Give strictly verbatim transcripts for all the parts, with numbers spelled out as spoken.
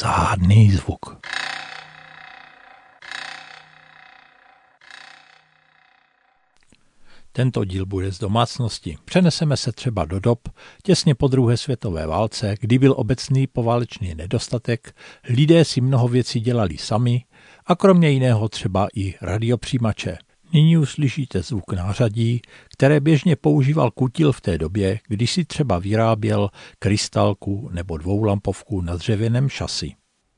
Zádný zvuk. Tento díl bude z domácnosti. Přeneseme se třeba do dob těsně po druhé světové válce, kdy byl obecný poválečný nedostatek, lidé si mnoho věcí dělali sami a kromě jiného třeba i radiopřijímače. Nyní uslyšíte zvuk nářadí, které běžně používal kutil v té době, když si třeba vyráběl krystalku nebo dvoulampovku na dřevěném šasi.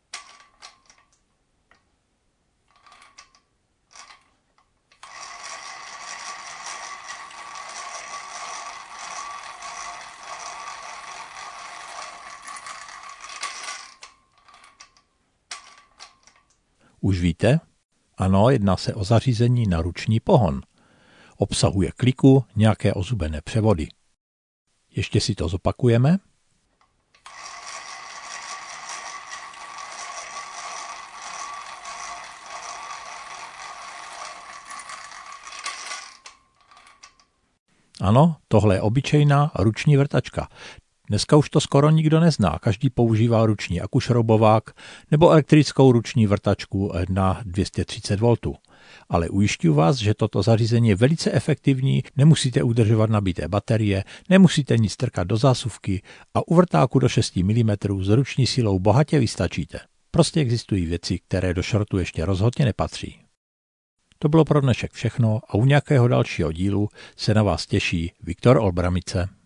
Už víte? Ano, jedná se o zařízení na ruční pohon. Obsahuje kliku, nějaké ozubené převody. Ještě si to zopakujeme. Ano, tohle je obyčejná ruční vrtačka. Dneska už to skoro nikdo nezná, každý používá ruční akušroubovák nebo elektrickou ruční vrtačku na dvě stě třicet voltů. Ale ujišťuji vás, že toto zařízení je velice efektivní, nemusíte udržovat nabité baterie, nemusíte nic strkat do zásuvky a u vrtáku do šest milimetrů s ruční silou bohatě vystačíte. Prostě existují věci, které do šortu ještě rozhodně nepatří. To bylo pro dnešek všechno a u nějakého dalšího dílu se na vás těší Viktor Olbramice.